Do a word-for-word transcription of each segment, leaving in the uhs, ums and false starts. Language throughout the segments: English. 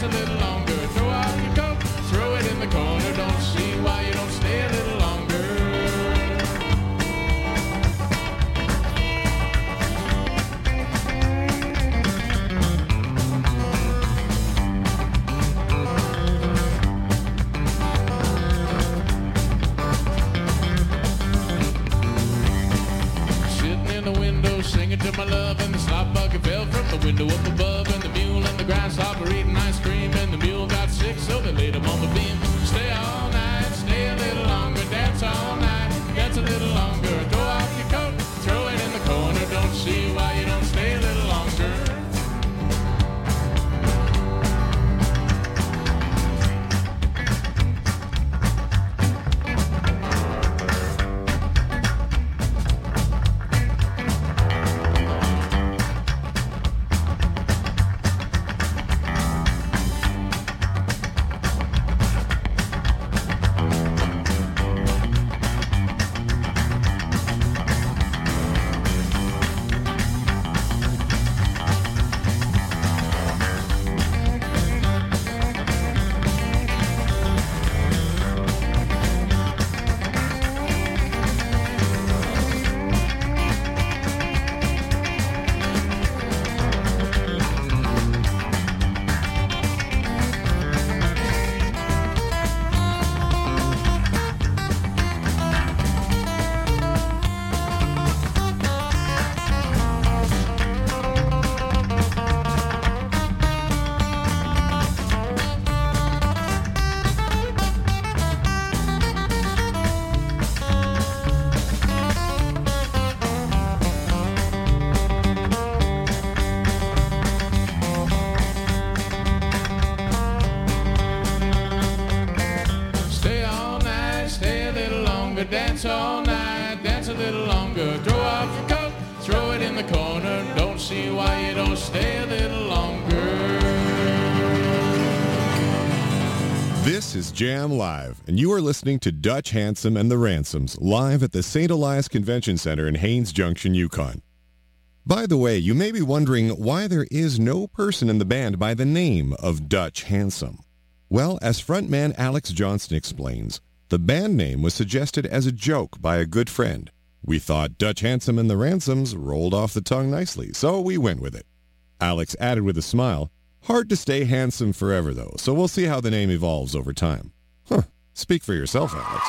dance a little longer. Throw off your coat, throw it in the corner. Don't see why you don't stay a little longer. Singing to my love, and the slop bucket fell from the window up above, and the mule and the grasshopper eating ice cream, and the mule got sick, so they laid him on the beam. Stay all night, stay a little longer, dance all night, dance a little longer. Throw off your coat, throw it in the corner. Don't see why you don't stay a little longer. Dance all night, dance a little longer. Throw off your coat, throw it in the corner. Don't see why you don't stay a little longer. This is Jam Live, and you are listening to Dutch Handsome and the Ransoms live at the Saint Elias Convention Center in Haines Junction, Yukon. By the way, you may be wondering why there is no person in the band by the name of Dutch Handsome. Well, as frontman Alex Johnston explains, the band name was suggested as a joke by a good friend. We thought Dutch Handsome and the Ransoms rolled off the tongue nicely, so we went with it. Alex added with a smile, hard to stay handsome forever, though, so we'll see how the name evolves over time. Huh. Speak for yourself, Alex.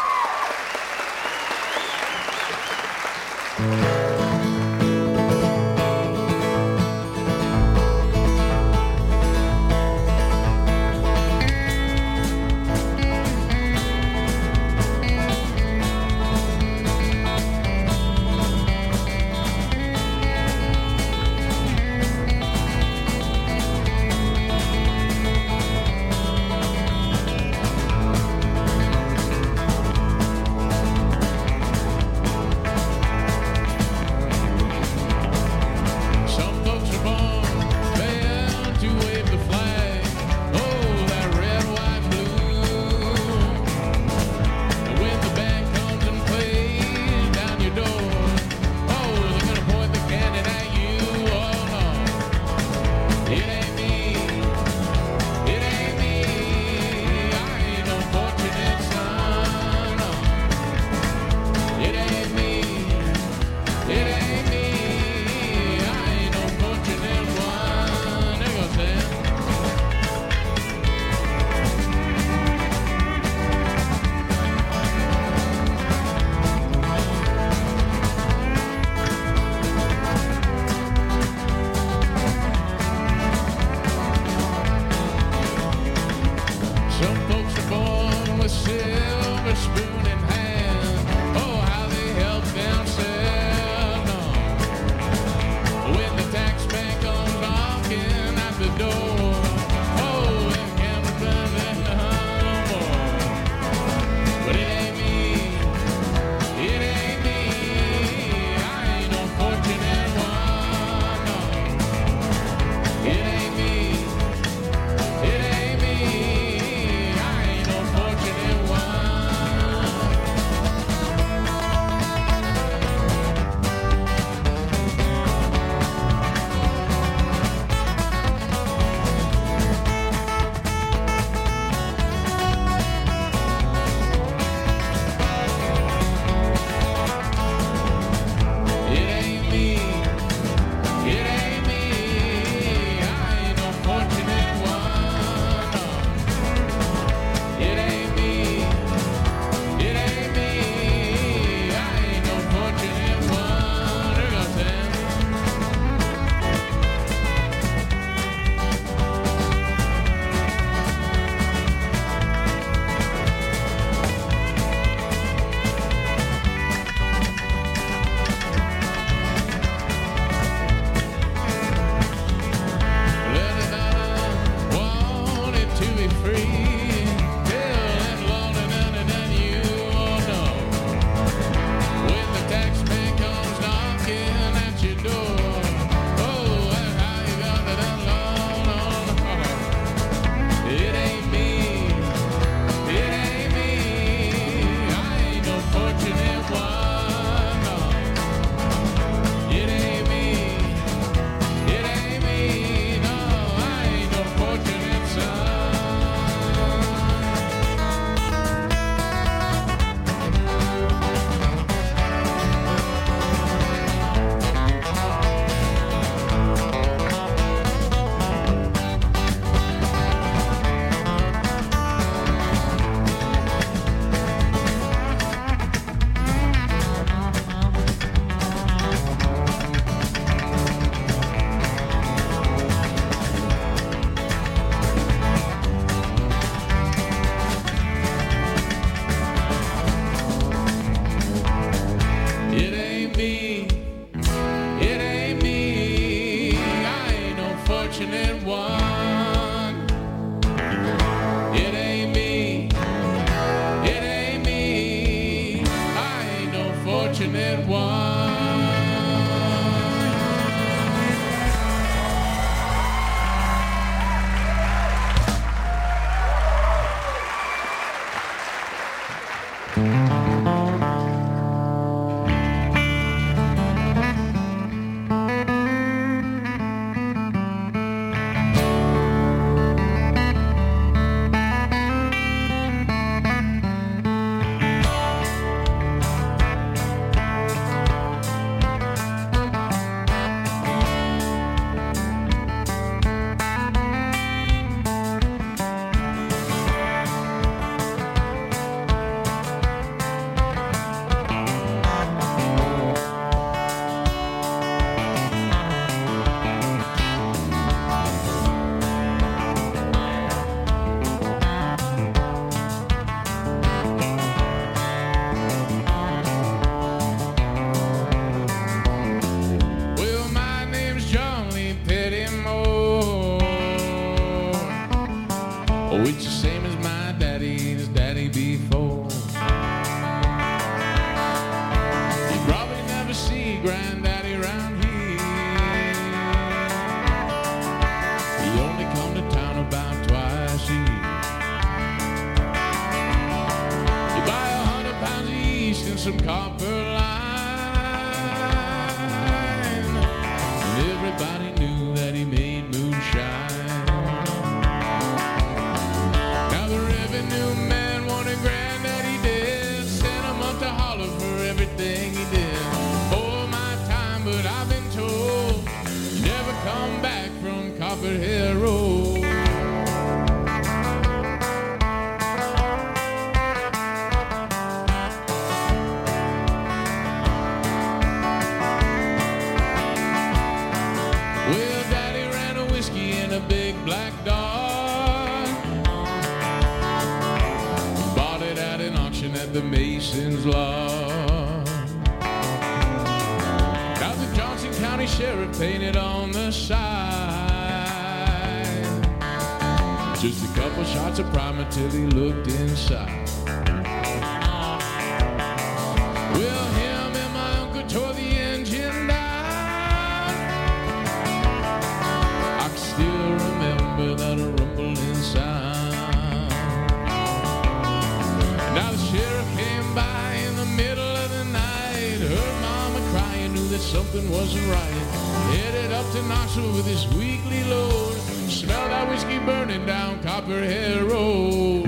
Oh, it's the same as my daddy and his daddy before. You probably never see granddaddy around here. He only come to town about twice a year. You buy a hundred pounds of yeast and some copper line, and everybody knew that he made moonshine. Now the revenue man wanted granddaddy dead, sent him up to holler for everything he did. Oh, my time, but I've been told you never come back from Copperhead Road. Well, daddy ran a whiskey in a big black dog, bought it at an auction at the Mason's Law. Now the Johnson County Sheriff painted on the side, just a couple shots of primer till he looked inside. Well, him and my uncle tore the engine down. I can still remember that rumbling sound. Now the sheriff came by in the middle of the night, heard mama crying, knew that something wasn't right. Headed up to Knoxville with his weekly load, smelled that whiskey burning down Copperhead Road.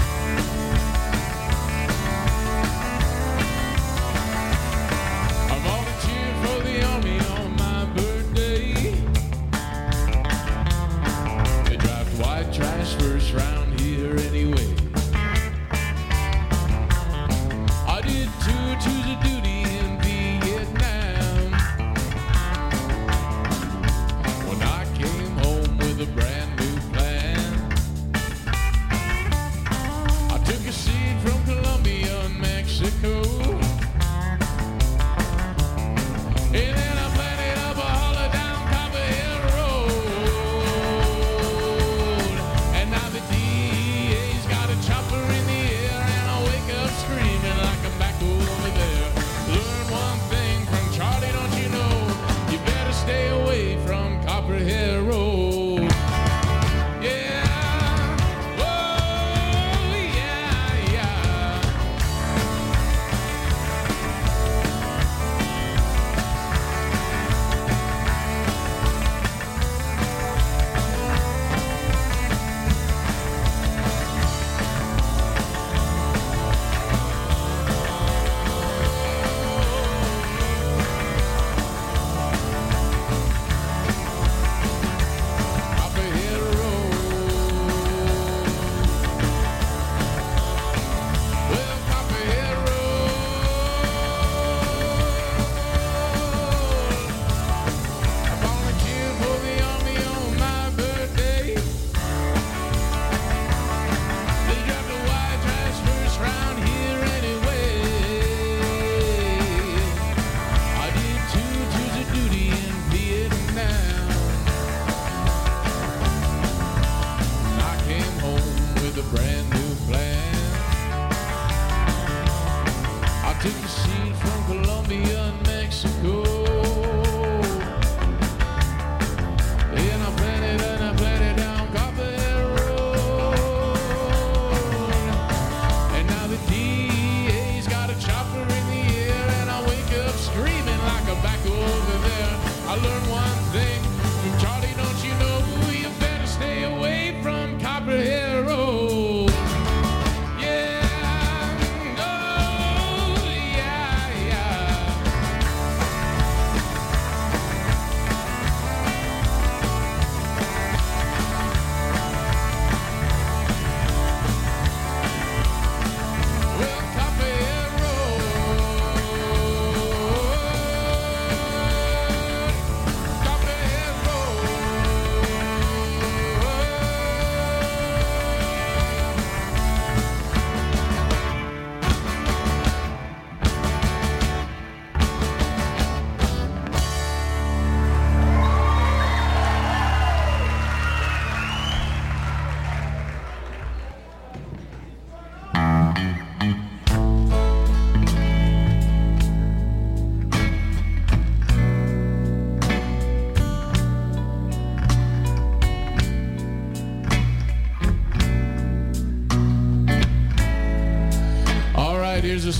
I've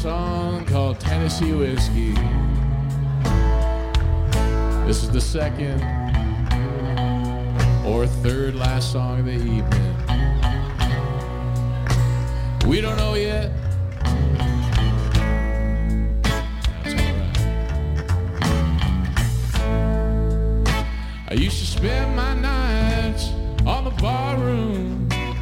song called Tennessee Whiskey. This is the second or third last song of the evening. We don't know yet. That's all right. I used to spend my nights on the bar room.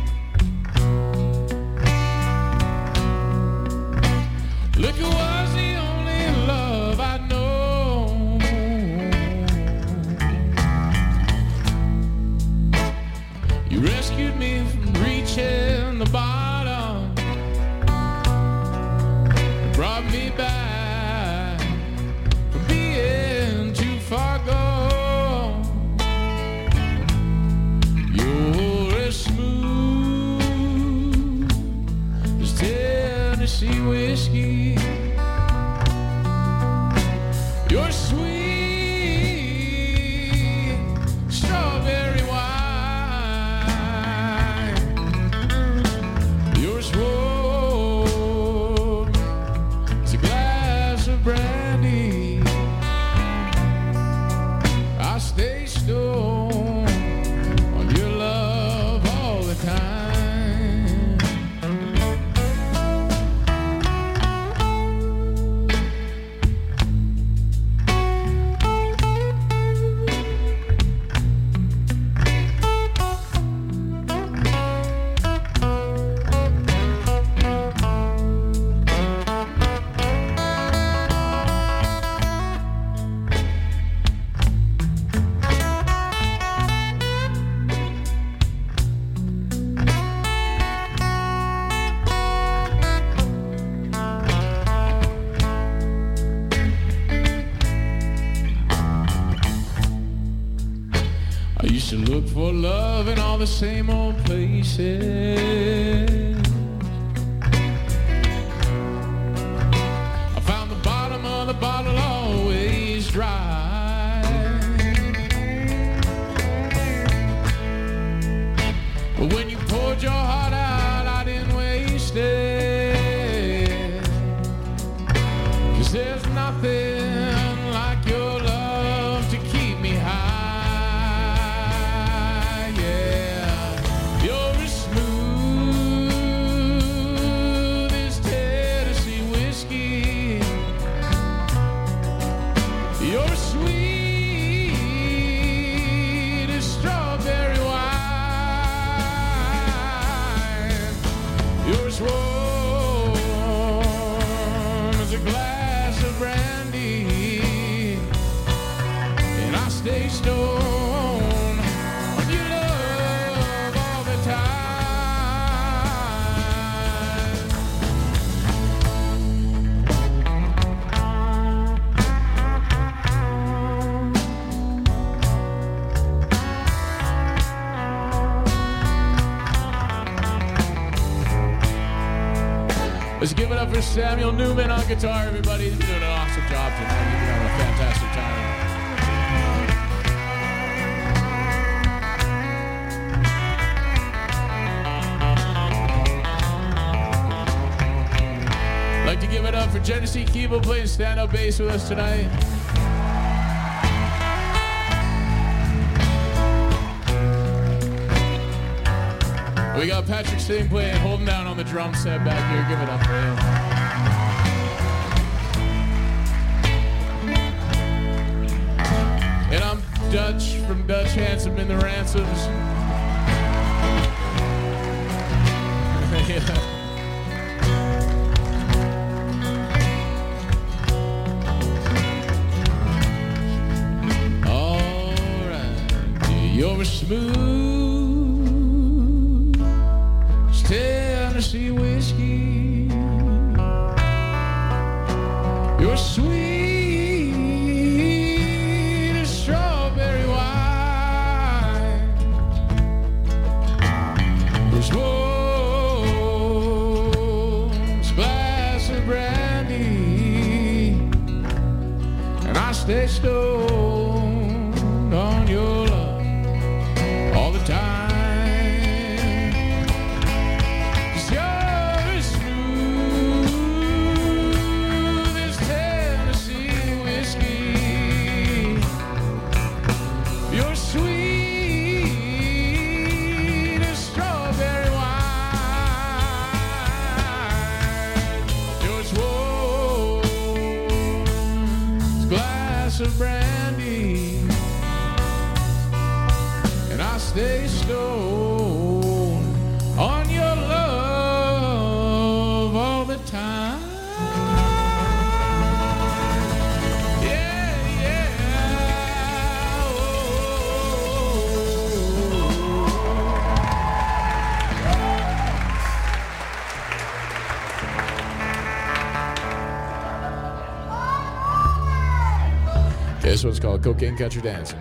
Liquor was the only love I know. You rescued me from reaching the bottom and brought me back from being too far gone. You're as smooth as Tennessee whiskey. You're sweet, strawberry wine. You're as warm as a glass of brandy. I stay stoned on your love all the time. I used to look for love in all the same old places. I found the bottom of the bottle always dry. But when you poured your heart out, I didn't waste it. 'Cause there's nothing like your love to keep me high. Stay stoned on your love all the time. Let's give it up for Samuel Newman on guitar, everybody. He's been doing an awesome job tonight. He's been having a fantastic time. I'd like to give it up for Genesee Keeble playing stand-up bass with us tonight. We got Patrick Sting playing, holding down on the drum set back here. Give it up for him. And I'm Dutch from Dutch Handsome and the Ransoms. Yeah. You're smooth as Tennessee whiskey. You're sweet as strawberry wine. There's warm glass of brandy, and I stay stoned on your love all the time. 'Cause you're as smooth glass of brandy, and I stay stoned on your love all the time. Yeah, yeah. Oh. This one's called Cocaine Country Dancing.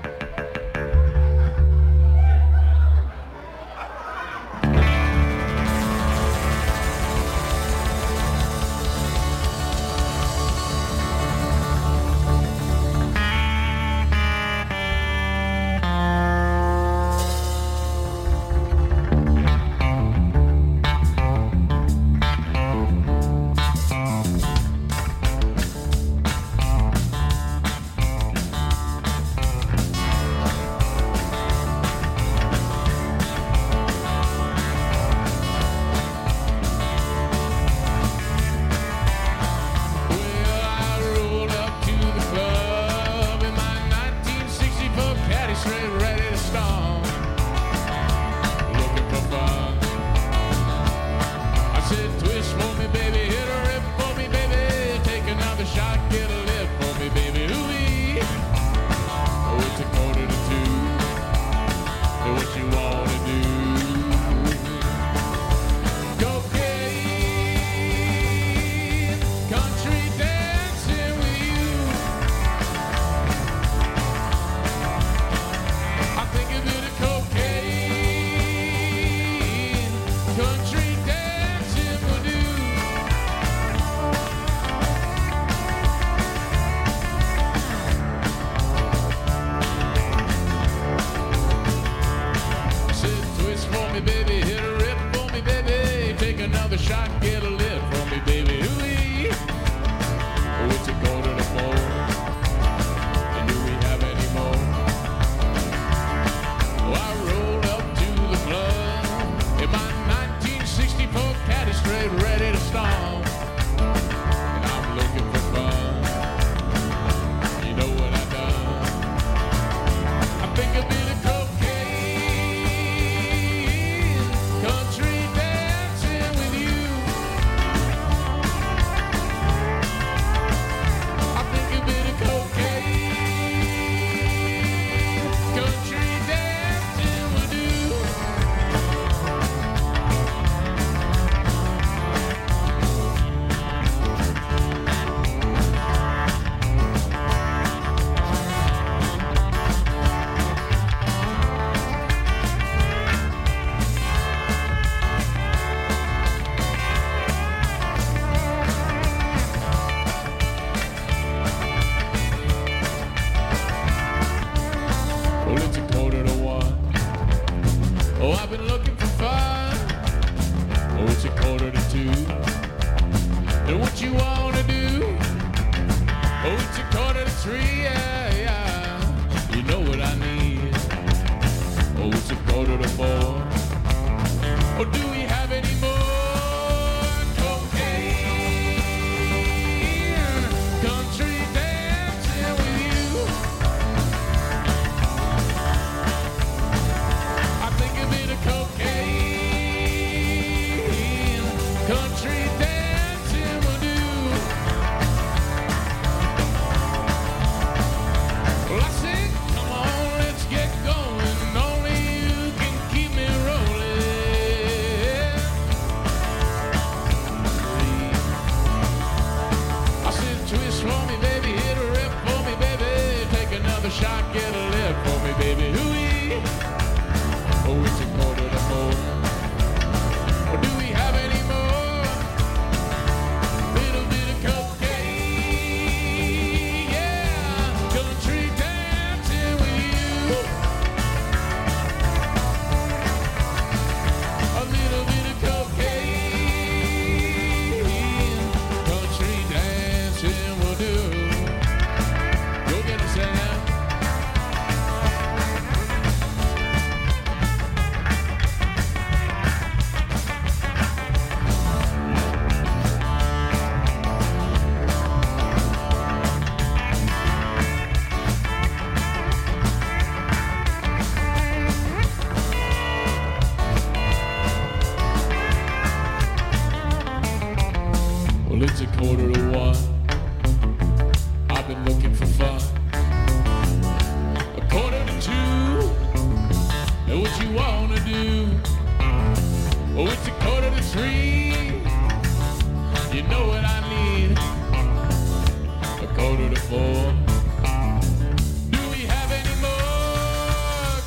for. Do we have any more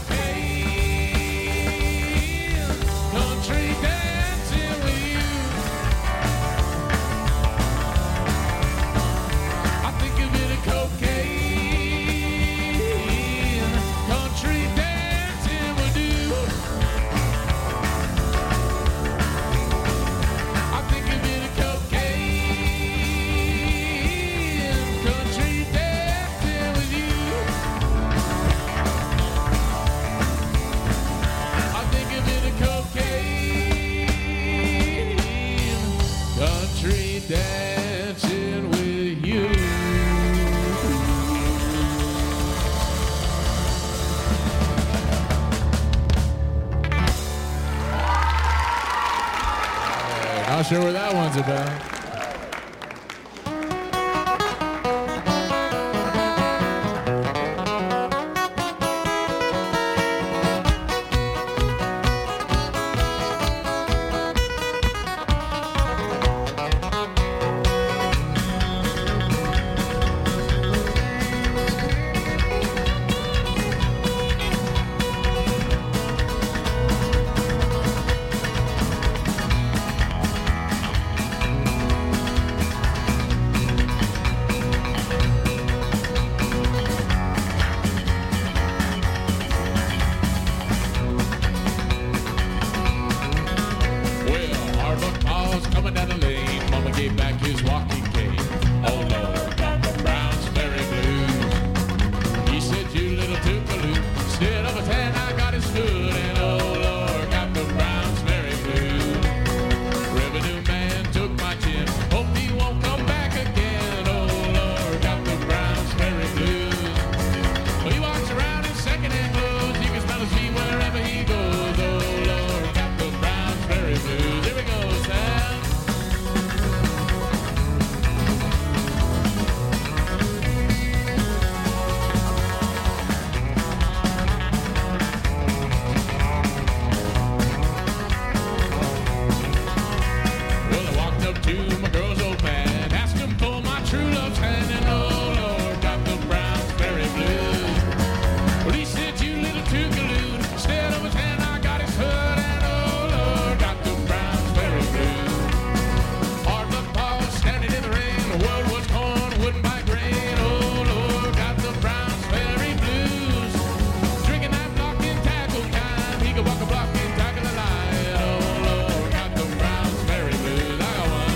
cocaine? Country dancing with you. I think a bit of cocaine, country dancing would do. I think a bit of cocaine, country dancing with you. I think a bit of cocaine, country dancing with you. Not sure what that one's about. Well, Harvard Paul's coming down the lane. Mama gave back his walking cane. Oh Lord, got the Brownsberry blues. He said, "You little tookaloo." Instead of a tan, I got his foot. And oh Lord, got the Brownsberry blues. Revenue man took my chin. Hope he won't come back again. Oh Lord, got the Brownsberry blues. Well, he walks around in second-hand clothes. You can smell his feet wherever he goes. Oh Lord, got the Brownsberry blues. Here we go, Sam. Well, I walked up to my girl's old man, asked him for my true love's hand, and oh Lord, got the Brownsberry blues. Well, he said, "You little tookaloo." Instead of his hand, I got his hood, and oh Lord, got the Brownsberry blues. Hard luck Paul standing in the rain. The world was corn, wouldn't buy grain. Oh Lord, got the Brownsberry blues. Drinking that block and tackle time. He could walk a block and tackle a line. Oh Lord, got the Brownsberry blues. I got one.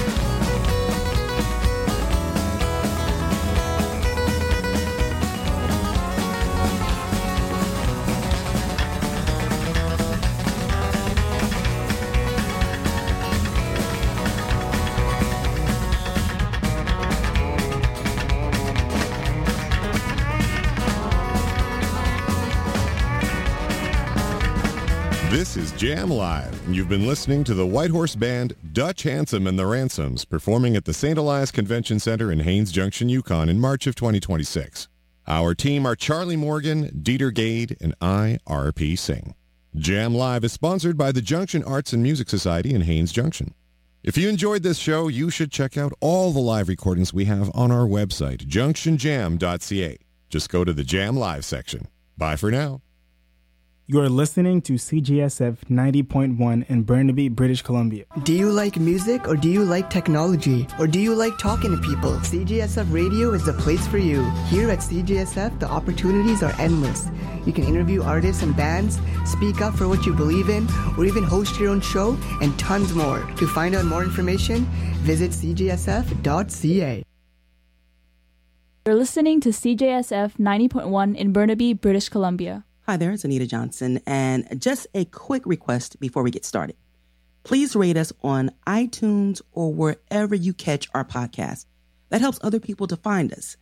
This is Jam Live, and you've been listening to the White Horse Band, Dutch Handsome and the Ransoms, performing at the Saint Elias Convention Center in Haines Junction, Yukon in March of twenty twenty-six. Our team are Charlie Morgan, Dieter Gade, and I, R P Singh. Jam Live is sponsored by the Junction Arts and Music Society in Haines Junction. If you enjoyed this show, you should check out all the live recordings we have on our website, junction jam dot c a. Just go to the Jam Live section. Bye for now. You are listening to C G S F ninety point one in Burnaby, British Columbia. Do you like music or do you like technology? Or do you like talking to people? C G S F Radio is the place for you. Here at C G S F, the opportunities are endless. You can interview artists and bands, speak up for what you believe in, or even host your own show, and tons more. To find out more information, visit c g s f dot c a. You're listening to C J S F ninety point one in Burnaby, British Columbia. Hi there, it's Anita Johnson, and just a quick request before we get started. Please rate us on iTunes or wherever you catch our podcast. That helps other people to find us.